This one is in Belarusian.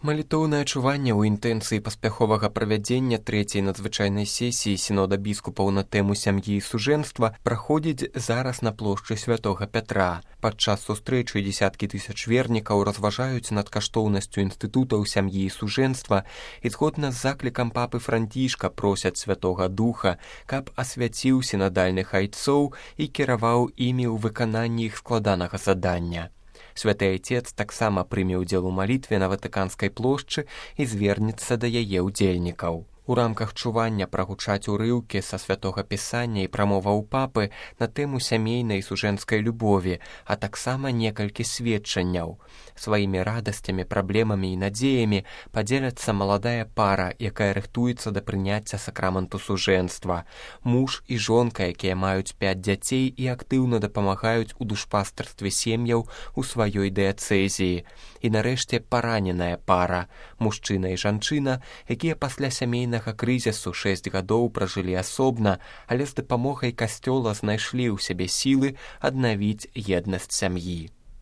Малітоўнае чуванне ў інтэнцыі паспяховага правядзення трэцяй надзвычайнай сесіі сінода біскупаў на тэму сям'і і сужэнства праходзіць зараз на плошчы Святога Пятра. Падчас сустрэчы дзесяткі тысяч вернікаў разважаюць над каштоўнасцю інстытутаў сям'і і сужэнства і згодна з заклікам папы Францішка просяць Святога Духа, каб асвяціў сінадальных айцоў і кіраваў імі ў выкананні іх складанага задання. Святы Айцец таксама прыме ўдзел у малітве на Ватыканскай плошчы і звернецца да яе ўдзельнікаў. У рамках чування прагучаць урыўкі са святога пісання і прамоваў папы на тэму сямейнай і сужэнскай любові, а таксама некалькі сведчанняў. Сваімі радасцямі, праблемамі і надзеямі падзеляцца маладая пара, якая рыхтуецца да прыняцця сакраменту сужэнства, муж і жонка, якія маюць 5 дзяцей і актыўна дапамагаюць у душпастарстве сем'яў у сваёй дыяцэзіі. І нарэшце параненая пара, мужчына і жанчына, якія пасля сямейнага крызісу 6 гадоў пражылі асобна, але з дапамогай касцёла знайшлі ў сябе сілы аднавіць еднасць сям'і.